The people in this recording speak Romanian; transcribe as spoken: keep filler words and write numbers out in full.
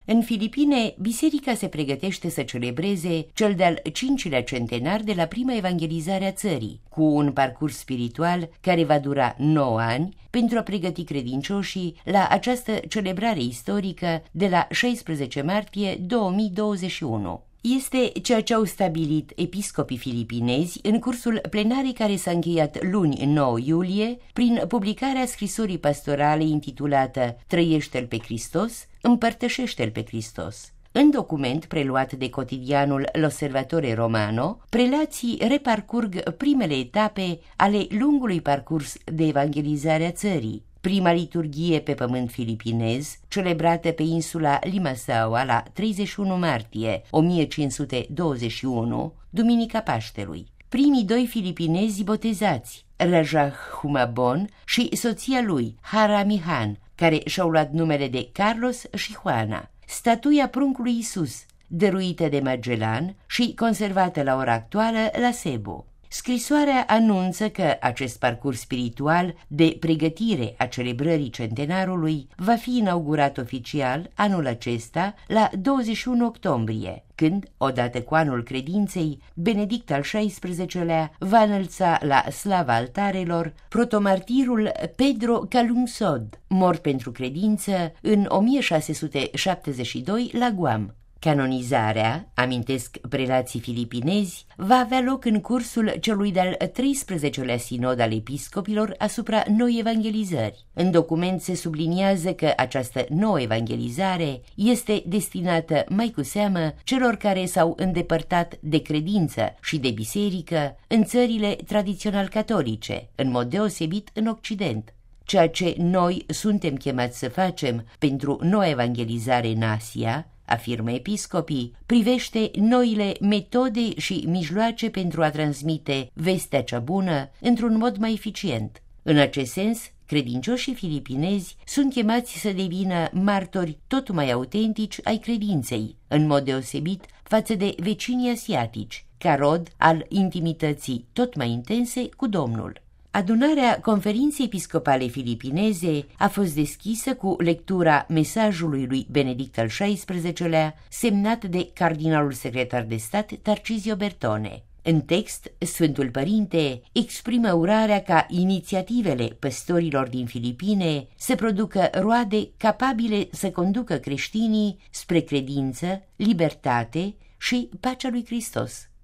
În Filipine, biserica se pregătește să celebreze cel de-al cincilea centenar de la prima evangelizare a țării, cu un parcurs spiritual care va dura nouă ani pentru a pregăti credincioșii la această celebrare istorică de la șaisprezece martie două mii douăzeci și unu. Este ceea ce au stabilit episcopii filipinezi în cursul plenarei care s-a încheiat luni nouă iulie prin publicarea scrisorii pastorale intitulată Trăiește-l pe Hristos, împărtășește-l pe Hristos. În document preluat de cotidianul L'Osservatore Romano, prelații reparcurg primele etape ale lungului parcurs de evangelizare a țării. Prima liturghie pe pământ filipinez, celebrată pe insula Limasaua la treizeci și unu martie o mie cinci sute douăzeci și unu, Duminica Paștelui. Primii doi filipinezi botezați, Rajah Humabon și soția lui, Hara Mihan, care și-au luat numele de Carlos și Juana. Statuia pruncului Isus, dăruită de Magellan și conservată la ora actuală la Cebu. Scrisoarea anunță că acest parcurs spiritual de pregătire a celebrării centenarului va fi inaugurat oficial anul acesta la douăzeci și unu octombrie, când, odată cu anul credinței, Benedict al șaisprezecelea va înălța la slava altarelor protomartirul Pedro Calungsod, mort pentru credință în o mie șase sute șaptezeci și doi la Guam. Canonizarea, amintesc prelații filipinezi, va avea loc în cursul celui de-al treisprezecelea sinod al episcopilor asupra noi evangelizări. În document se subliniază că această nouă evangelizare este destinată mai cu seamă celor care s-au îndepărtat de credință și de biserică în țările tradițional catolice, în mod deosebit în Occident. Ceea ce noi suntem chemați să facem pentru noua evangelizare în Asia, afirmă episcopii, privește noile metode și mijloace pentru a transmite vestea cea bună într-un mod mai eficient. În acest sens, credincioșii filipinezi sunt chemați să devină martori tot mai autentici ai credinței, în mod deosebit față de vecinii asiatici, ca rod al intimității tot mai intense cu Domnul. Adunarea Conferinței Episcopale Filipineze a fost deschisă cu lectura mesajului lui Benedict al șaisprezecelea, semnat de cardinalul secretar de stat Tarcisio Bertone. În text, Sfântul Părinte exprimă urarea ca inițiativele păstorilor din Filipine să producă roade capabile să conducă creștinii spre credință, libertate și pacea lui Hristos.